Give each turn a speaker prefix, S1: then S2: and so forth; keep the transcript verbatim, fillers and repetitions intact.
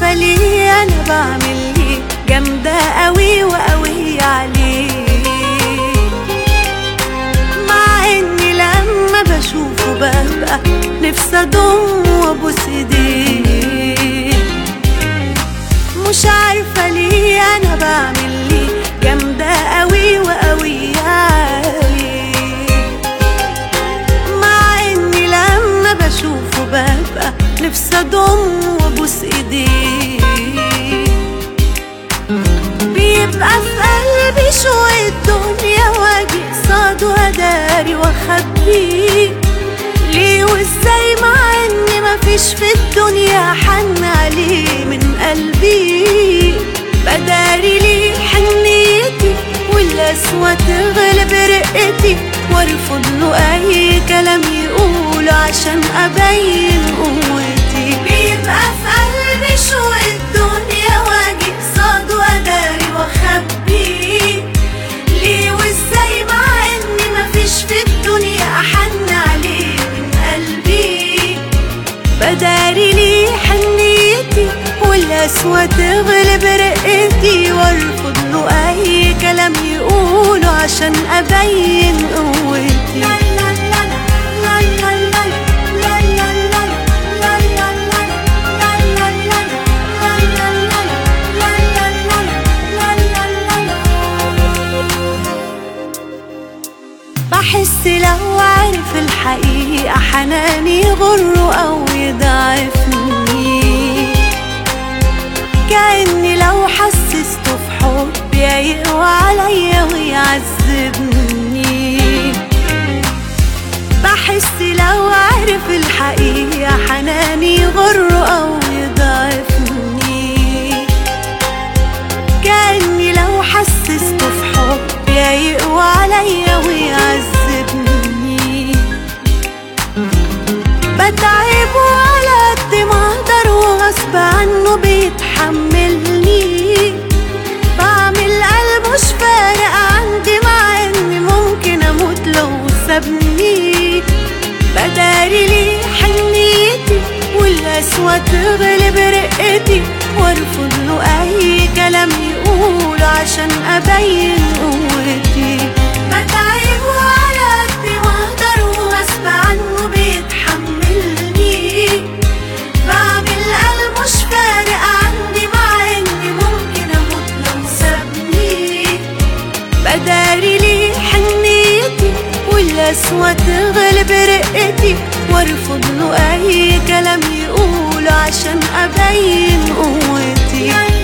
S1: عارفة ليه أنا بعمل ليه، جامدة قوي وقوي عليه، مع إني لما بشوفه ببقى نفسي أضم وأبوس إيديه. مش عارفة ليه أنا بعمل ليه، جامدة قوي وقوي عليه، مع إني لما بشوفه ببقى نفسي أضم وأبوس إيديه. بيبقى في قلبي شوية الدنيا واجي قصاده أداري وأخبيه، ليه وإزاي مع إني مفيش في الدنيا حن عليه من قلبي. بداري ليه حنيتي والقسوة تغلب رقتي، وارفض له أي كلام يقوله عشان أبين قوتي. بيبقى في قلبي شوية الدنيا واجي قصاده أداري وأخبيه، ليه وإزاي مع إني مفيش في الدنيا أحن عليه من قلبي. بداري ليه حنيتي والقسوة تغلب رقتي، وارفض له أي كلام يقوله عشان أبين قوتي. بحس لو عارف الحقيقة حناني يغره أو يضعفني، كأني لو حسسته في حبي يقوى عليا ويعذبني. بحس لو عارف الحقيقة حناني يغره أو يضعفني، كأني لو حسسته في حبي يقوى عليا ويعذبني. بتعبه على قد ما اقدر وغصب عنه بيتحملني، بعمل قلب مش فارق عندي مع اني ممكن اموت لو سابني. بداري ليه حنيتي والقسوة تغلب رقتي، وارفض له اي كلام يقوله عشان ابين قوتي. بتعبه على قد ما اقدر وغصب عنه بيتحملني، بعمل قلب مش فارق عندي مع اني ممكن اموت لو سابني. بداري ليه حنيتي والقسوة تغلب رقتي، وارفض له اي كلام يقوله عشان ابين قوتي.